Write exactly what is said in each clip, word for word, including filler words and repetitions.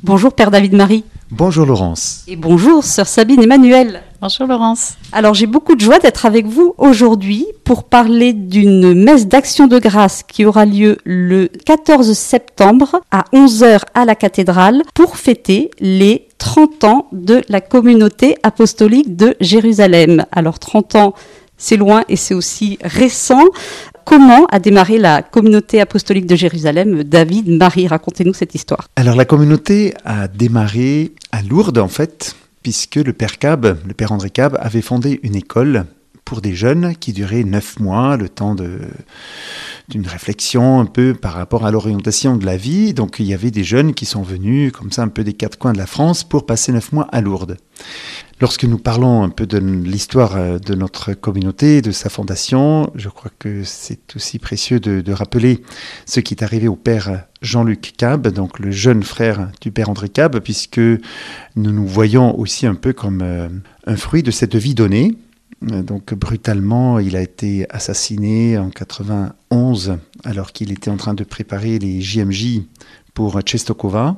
Bonjour Père David Marie. Bonjour Laurence. Et bonjour Sœur Sabine Emmanuel. Bonjour Laurence. Alors j'ai beaucoup de joie d'être avec vous aujourd'hui pour parler d'une messe d'action de grâce qui aura lieu le quatorze septembre à onze heures à la cathédrale pour fêter les trente ans de la communauté apostolique de Jérusalem. Alors trente ans, c'est loin et c'est aussi récent. Comment a démarré la communauté apostolique de Jérusalem? David, Marie, racontez-nous cette histoire. Alors la communauté a démarré à Lourdes en fait, puisque le père Cab, le père André Cab, avait fondé une école pour des jeunes qui durait neuf mois, le temps de, d'une réflexion un peu par rapport à l'orientation de la vie. Donc il y avait des jeunes qui sont venus comme ça un peu des quatre coins de la France pour passer neuf mois à Lourdes. Lorsque nous parlons un peu de l'histoire de notre communauté, de sa fondation, je crois que c'est aussi précieux de, de rappeler ce qui est arrivé au père Jean-Luc Cab, donc le jeune frère du père André Cab, puisque nous nous voyons aussi un peu comme euh, un fruit de cette vie donnée. Donc brutalement, il a été assassiné en quatre-vingt-onze, alors qu'il était en train de préparer les J M J pour Czestochowa.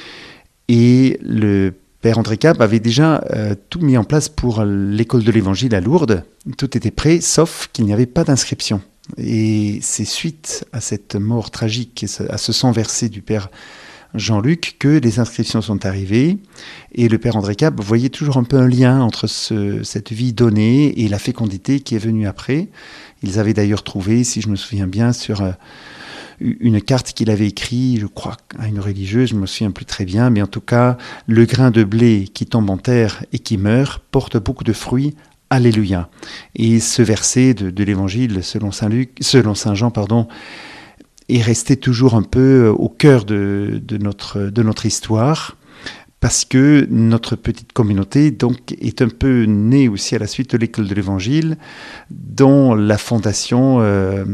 Et le père André Cab avait déjà euh, tout mis en place pour l'école de l'Évangile à Lourdes. Tout était prêt, sauf qu'il n'y avait pas d'inscription. Et c'est suite à cette mort tragique, à ce sang versé du père Jean-Luc, que les inscriptions sont arrivées. Et le père André Cab voyait toujours un peu un lien entre ce, cette vie donnée et la fécondité qui est venue après. Ils avaient d'ailleurs trouvé, si je me souviens bien, sur euh, une carte qu'il avait écrite, je crois, à une religieuse, je ne me souviens plus très bien, mais en tout cas, le grain de blé qui tombe en terre et qui meurt porte beaucoup de fruits. Alléluia. Et ce verset de, de l'Évangile selon Saint Luc, selon Saint Jean, pardon, est resté toujours un peu au cœur de, de, notre, de notre histoire, parce que notre petite communauté donc, est un peu née aussi à la suite de l'école de l'Évangile, dont la fondation euh,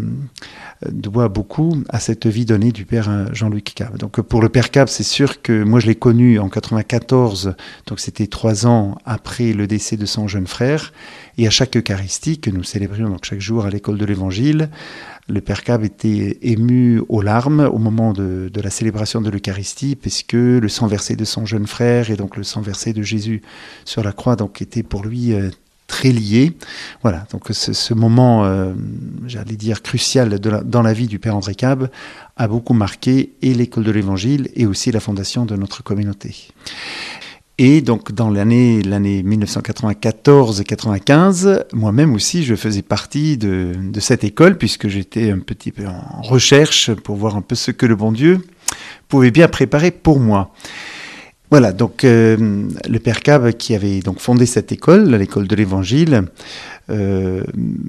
doit beaucoup à cette vie donnée du père Jean-Luc Cab. Donc pour le père Cab, c'est sûr que moi je l'ai connu en quatre-vingt-quatorze, donc c'était trois ans après le décès de son jeune frère, et à chaque Eucharistie que nous célébrions donc chaque jour à l'école de l'Évangile, le père Cab était ému aux larmes au moment de, de la célébration de l'Eucharistie, puisque le sang versé de son jeune frère et donc le sang versé de Jésus sur la croix donc était pour lui euh, très lié. Voilà, donc ce, ce moment, euh, j'allais dire crucial de la, dans la vie du père André Cab a beaucoup marqué et l'école de l'Évangile et aussi la fondation de notre communauté. Et donc dans l'année, l'année dix-neuf cent quatre-vingt-quatorze quatre-vingt-quinze, moi-même aussi je faisais partie de, de cette école puisque j'étais un petit peu en recherche pour voir un peu ce que le bon Dieu pouvait bien préparer pour moi. Voilà, donc euh, le père Cab qui avait donc fondé cette école, l'école de l'Évangile, euh,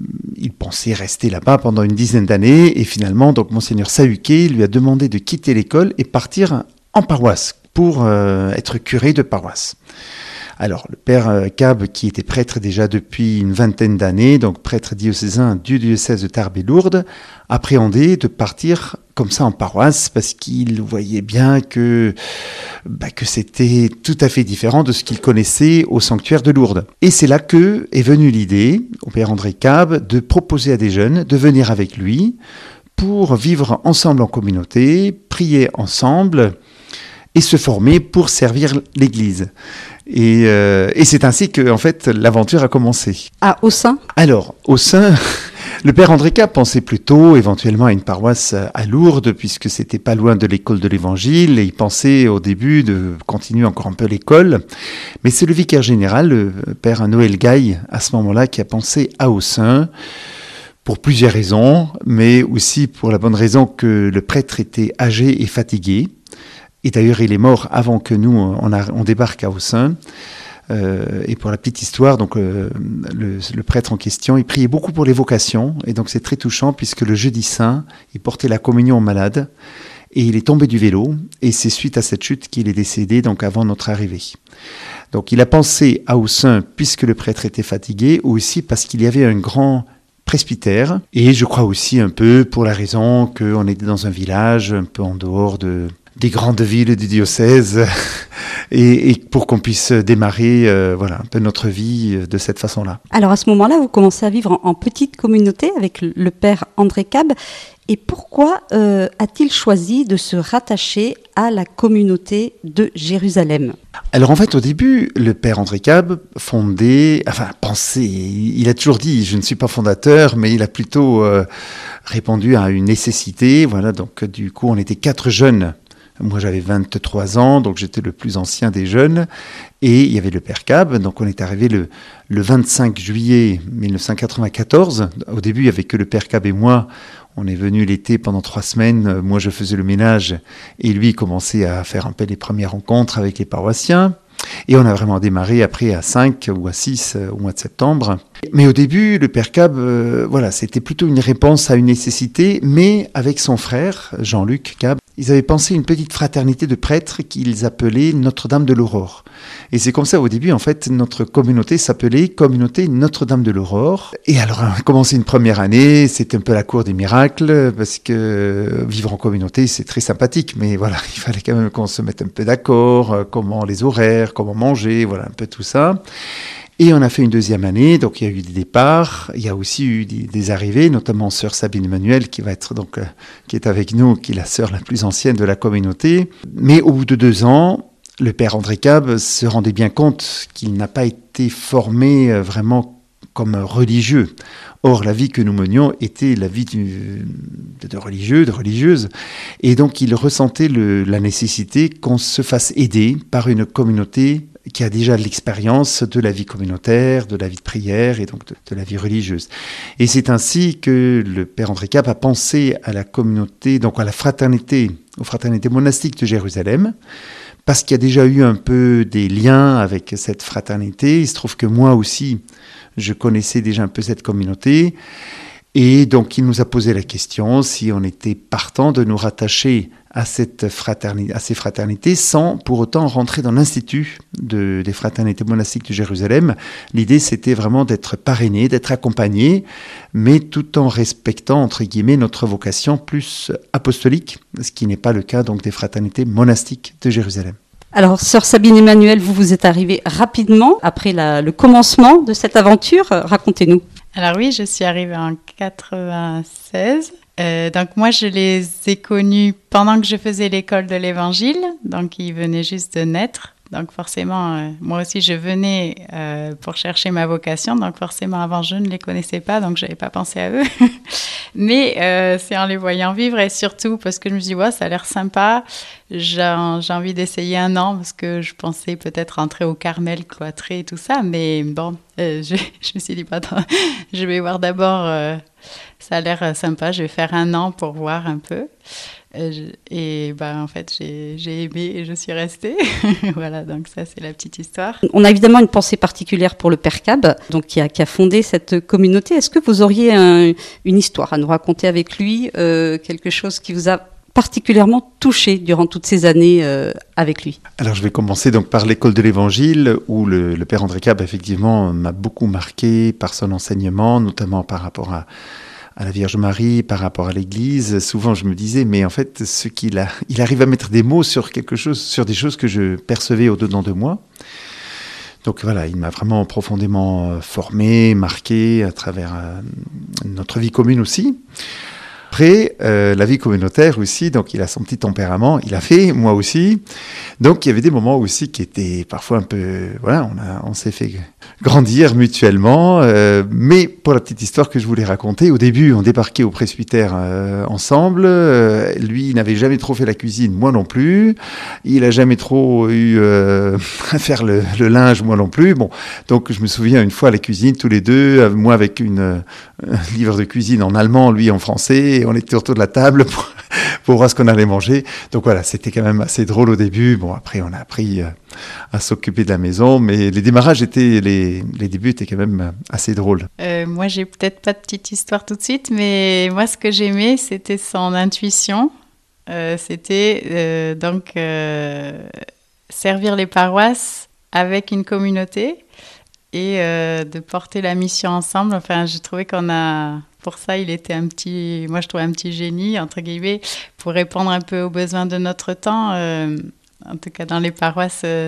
il pensait rester là-bas pendant une dizaine d'années et finalement donc monseigneur Sahuquet lui a demandé de quitter l'école et partir en paroisse pour euh, être curé de paroisse. Alors, le père Cab, qui était prêtre déjà depuis une vingtaine d'années, donc prêtre diocésain du diocèse de Tarbes et Lourdes, appréhendait de partir comme ça en paroisse parce qu'il voyait bien que, bah, que c'était tout à fait différent de ce qu'il connaissait au sanctuaire de Lourdes. Et c'est là que est venue l'idée, au père André Cab, de proposer à des jeunes de venir avec lui pour vivre ensemble en communauté, prier ensemble et se former pour servir l'Église. Et, euh, et c'est ainsi que, en fait, l'aventure a commencé. À Aussin ? Alors, Aussin, le père André Cab pensait plutôt éventuellement à une paroisse à Lourdes, puisque c'était pas loin de l'école de l'Évangile, et il pensait au début de continuer encore un peu l'école. Mais c'est le vicaire général, le père Noël Gaille, à ce moment-là, qui a pensé à Aussin, pour plusieurs raisons, mais aussi pour la bonne raison que le prêtre était âgé et fatigué. Et d'ailleurs, il est mort avant que nous, on, a, on débarque à Aussin. Euh, et pour la petite histoire, donc euh, le, le prêtre en question, il priait beaucoup pour les vocations. Et donc c'est très touchant puisque le jeudi saint, il portait la communion aux malades. Et il est tombé du vélo. Et c'est suite à cette chute qu'il est décédé, donc avant notre arrivée. Donc il a pensé à Aussin puisque le prêtre était fatigué, ou aussi parce qu'il y avait un grand presbytère. Et je crois aussi un peu pour la raison qu'on était dans un village un peu en dehors de... des grandes villes du diocèse et, et pour qu'on puisse démarrer euh, voilà, un peu notre vie de cette façon-là. Alors à ce moment-là, vous commencez à vivre en, en petite communauté avec le père André Cab Et pourquoi euh, a-t-il choisi de se rattacher à la communauté de Jérusalem ? Alors en fait, au début, le père André Cab fondait, enfin pensait, il a toujours dit, je ne suis pas fondateur, mais il a plutôt euh, répondu à une nécessité. Voilà, donc du coup, on était quatre jeunes. Moi, j'avais vingt-trois ans, donc j'étais le plus ancien des jeunes. Et il y avait le père Cab, donc on est arrivé le, le vingt-cinq juillet mille neuf cent quatre-vingt-quatorze. Au début, il n'y avait que le père Cab et moi. On est venu l'été pendant trois semaines. Moi, je faisais le ménage et lui, il commençait à faire un peu les premières rencontres avec les paroissiens. Et on a vraiment démarré après à cinq ou à six au mois de septembre. Mais au début, le père Cab, euh, voilà, c'était plutôt une réponse à une nécessité, mais avec son frère, Jean-Luc Cab, ils avaient pensé une petite fraternité de prêtres qu'ils appelaient Notre-Dame de l'Aurore. Et c'est comme ça, au début, en fait, notre communauté s'appelait Communauté Notre-Dame de l'Aurore. Et alors, on a commencé une première année, c'était un peu la cour des miracles, parce que vivre en communauté, c'est très sympathique, mais voilà, il fallait quand même qu'on se mette un peu d'accord, comment les horaires, comment manger, voilà, un peu tout ça. Et on a fait une deuxième année, donc il y a eu des départs, il y a aussi eu des, des arrivées, notamment sœur Sabine Emmanuel, qui va être donc, euh, qui est avec nous, qui est la sœur la plus ancienne de la communauté. Mais au bout de deux ans, le père André Cab se rendait bien compte qu'il n'a pas été formé euh, vraiment comme religieux. Or, la vie que nous menions était la vie du, de religieux, de religieuse. Et donc, il ressentait le, la nécessité qu'on se fasse aider par une communauté qui a déjà l'expérience de la vie communautaire, de la vie de prière et donc de, de la vie religieuse. Et c'est ainsi que le père André Cab a pensé à la communauté, donc à la fraternité, aux fraternités monastiques de Jérusalem, parce qu'il y a déjà eu un peu des liens avec cette fraternité. Il se trouve que moi aussi, je connaissais déjà un peu cette communauté. Et donc, il nous a posé la question si on était partant de nous rattacher à, cette fraternité, à ces fraternités sans pour autant rentrer dans l'institut de, des fraternités monastiques de Jérusalem. L'idée, c'était vraiment d'être parrainé, d'être accompagné, mais tout en respectant, entre guillemets, notre vocation plus apostolique, ce qui n'est pas le cas donc des fraternités monastiques de Jérusalem. Alors, sœur Sabine Emmanuel, vous vous êtes arrivée rapidement après la, le commencement de cette aventure. Racontez-nous. Alors oui, je suis arrivée en quatre-vingt-seize. Euh, donc moi, je les ai connus pendant que je faisais l'école de l'Évangile. Donc, ils venaient juste de naître. Donc forcément, euh, moi aussi, je venais euh, pour chercher ma vocation. Donc forcément, avant, je ne les connaissais pas, donc je n'avais pas pensé à eux. Mais euh, c'est en les voyant vivre et surtout parce que je me suis dit, ouais, ça a l'air sympa. J'ai, j'ai envie d'essayer un an parce que je pensais peut-être rentrer au Carmel, cloîtré et tout ça. Mais bon, euh, je, je me suis dit, pas tant. Je vais voir d'abord, euh, ça a l'air sympa. Je vais faire un an pour voir un peu. Et ben, en fait, j'ai, j'ai aimé et je suis restée. Voilà, donc ça, c'est la petite histoire. On a évidemment une pensée particulière pour le père Cab, donc qui a, qui a fondé cette communauté. Est-ce que vous auriez un, une histoire à nous raconter avec lui, euh, quelque chose qui vous a particulièrement touché durant toutes ces années euh, avec lui? Alors, je vais commencer donc par l'école de l'Évangile, où le, le père André Cab, effectivement, m'a beaucoup marqué par son enseignement, notamment par rapport à à la Vierge Marie, par rapport à l'Église. Souvent, je me disais, mais en fait, ce qu'il a, il arrive à mettre des mots sur quelque chose, sur des choses que je percevais au-dedans de moi. Donc voilà, il m'a vraiment profondément formé, marqué à travers euh, notre vie commune aussi. Après, euh, la vie communautaire aussi, donc il a son petit tempérament, il a fait, moi aussi. Donc il y avait des moments aussi qui étaient parfois un peu, voilà, on, a, on s'est fait grandir mutuellement. Euh, mais pour la petite histoire que je voulais raconter, au début, on débarquait au presbytère euh, ensemble. Euh, lui, il n'avait jamais trop fait la cuisine, moi non plus. Il n'a jamais trop eu euh, à faire le, le linge, moi non plus. Bon, donc je me souviens une fois à la cuisine, tous les deux, moi avec une, un livre de cuisine en allemand, lui en français. Et on était autour de la table pour, pour voir ce qu'on allait manger. Donc voilà, c'était quand même assez drôle au début. Bon, après, on a appris à s'occuper de la maison, mais les démarrages étaient, les, les débuts étaient quand même assez drôles. Euh, moi, j'ai peut-être pas de petite histoire tout de suite, mais moi, ce que j'aimais, c'était son intuition. Euh, c'était euh, donc euh, servir les paroisses avec une communauté et euh, de porter la mission ensemble. Enfin, j'ai trouvé qu'on a... Pour ça, il était un petit, moi je trouvais un petit génie, entre guillemets, pour répondre un peu aux besoins de notre temps. Euh, en tout cas, dans les paroisses, euh,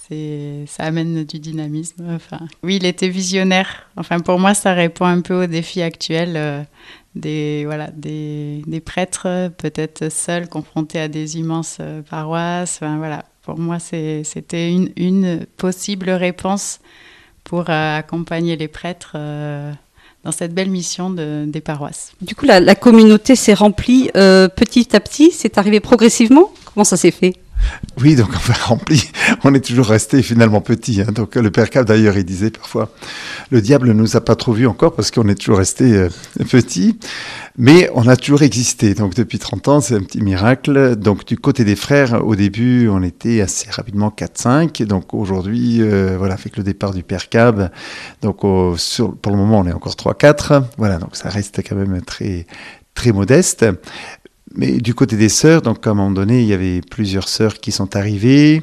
c'est, ça amène du dynamisme. Enfin, oui, il était visionnaire. Enfin, pour moi, ça répond un peu aux défis actuels euh, des, voilà, des, des prêtres, peut-être seuls, confrontés à des immenses euh, paroisses. Enfin, voilà. Pour moi, c'est, c'était une, une possible réponse pour euh, accompagner les prêtres euh, dans cette belle mission de, des paroisses. Du coup, la, la communauté s'est remplie euh, petit à petit, c'est arrivé progressivement. Comment ça s'est fait ? Oui, donc on va remplir. On est toujours resté finalement petit. Hein. Donc le Père Cap d'ailleurs, il disait parfois, le diable ne nous a pas trop vus encore parce qu'on est toujours resté euh, petit, mais on a toujours existé. Donc depuis trente ans, c'est un petit miracle. Donc du côté des frères, au début, on était assez rapidement quatre cinq. Donc aujourd'hui, euh, voilà, avec le départ du Père Cap, donc au, sur, pour le moment, on est encore trois quatre. Voilà, donc ça reste quand même très très modeste. Mais du côté des sœurs, donc à un moment donné, il y avait plusieurs sœurs qui sont arrivées.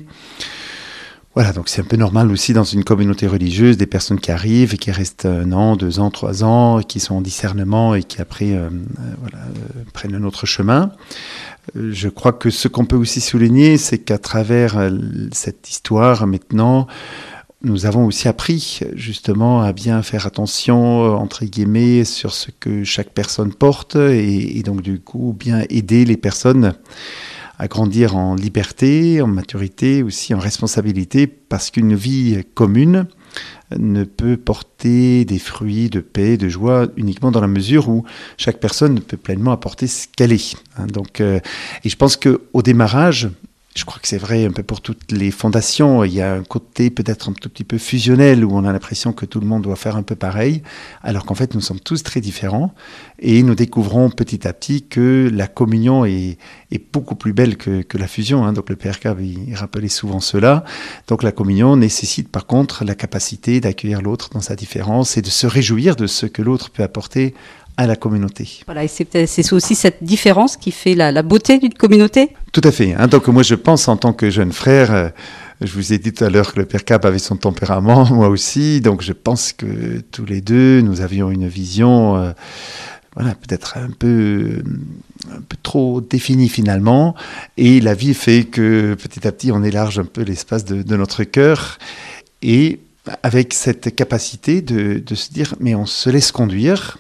Voilà, donc c'est un peu normal aussi dans une communauté religieuse, des personnes qui arrivent et qui restent un an, deux ans, trois ans, et qui sont en discernement et qui après euh, voilà, euh, prennent un autre chemin. Euh, je crois que ce qu'on peut aussi souligner, c'est qu'à travers euh, cette histoire maintenant, nous avons aussi appris justement à bien faire attention, entre guillemets, sur ce que chaque personne porte et, et donc du coup bien aider les personnes à grandir en liberté, en maturité, aussi en responsabilité, parce qu'une vie commune ne peut porter des fruits de paix, de joie, uniquement dans la mesure où chaque personne peut pleinement apporter ce qu'elle est. Donc, euh, et je pense qu'au démarrage, je crois que c'est vrai un peu pour toutes les fondations. Il y a un côté peut-être un tout petit peu fusionnel où on a l'impression que tout le monde doit faire un peu pareil, alors qu'en fait nous sommes tous très différents et nous découvrons petit à petit que la communion est, est beaucoup plus belle que, que la fusion. Hein. Donc le Père Cap, il rappelait souvent cela. Donc la communion nécessite par contre la capacité d'accueillir l'autre dans sa différence et de se réjouir de ce que l'autre peut apporter à la communauté. Voilà, et c'est, c'est aussi cette différence qui fait la, la beauté d'une communauté ? Tout à fait. Hein. Donc moi je pense en tant que jeune frère, euh, je vous ai dit tout à l'heure que le Père Cap avait son tempérament, moi aussi, donc je pense que tous les deux, nous avions une vision, euh, voilà, peut-être un peu, un peu trop définie finalement, et la vie fait que petit à petit on élarge un peu l'espace de, de notre cœur, et avec cette capacité de, de se dire, mais on se laisse conduire.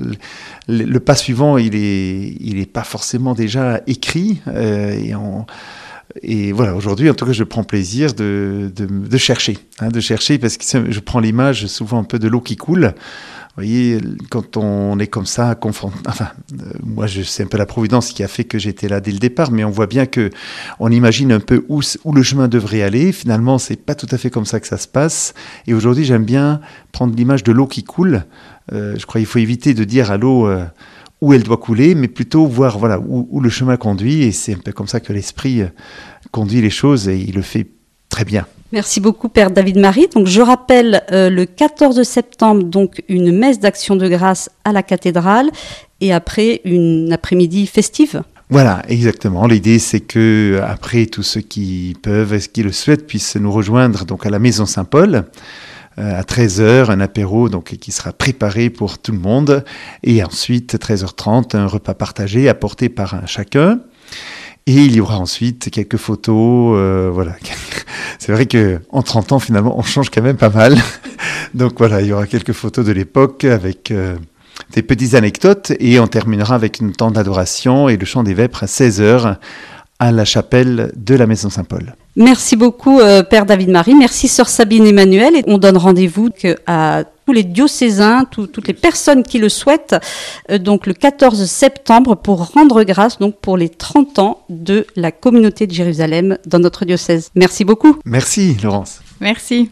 Le, le pas suivant, il est, il est pas forcément déjà écrit. Euh, et, on, et voilà, aujourd'hui, en tout cas, je prends plaisir de, de, de chercher, hein, de chercher, parce que je prends l'image souvent un peu de l'eau qui coule. Vous voyez, quand on est comme ça, confronté, enfin, euh, moi, je, c'est un peu la providence qui a fait que j'étais là dès le départ, mais on voit bien que on imagine un peu où, où le chemin devrait aller. Finalement, c'est pas tout à fait comme ça que ça se passe. Et aujourd'hui, j'aime bien prendre l'image de l'eau qui coule. Euh, je crois qu'il faut éviter de dire à l'eau euh, où elle doit couler, mais plutôt voir, voilà, où, où le chemin conduit. Et c'est un peu comme ça que l'esprit euh, conduit les choses, et il le fait très bien. Merci beaucoup, Père David-Marie. Donc, je rappelle euh, le quatorze septembre, donc une messe d'action de grâce à la cathédrale et après une après-midi festive. Voilà, exactement. L'idée, c'est que après, tous ceux qui peuvent et qui le souhaitent puissent nous rejoindre donc à la Maison Saint-Paul euh, à treize heures, un apéro donc qui sera préparé pour tout le monde, et ensuite treize heures trente, un repas partagé apporté par un chacun. Et il y aura ensuite quelques photos, euh, voilà. C'est vrai qu'en trente ans, finalement, on change quand même pas mal. Donc voilà, il y aura quelques photos de l'époque avec euh, des petites anecdotes, et on terminera avec une temps d'adoration et le chant des vêpres à seize heures à la chapelle de la Maison Saint-Paul. Merci beaucoup, euh, Père David-Marie. Merci, Sœur Sabine Emmanuel. Et on donne rendez-vous à tous les diocésains, tout, toutes les personnes qui le souhaitent, euh, donc le quatorze septembre, pour rendre grâce donc pour les trente ans de la communauté de Jérusalem dans notre diocèse. Merci beaucoup. Merci, Laurence. Merci.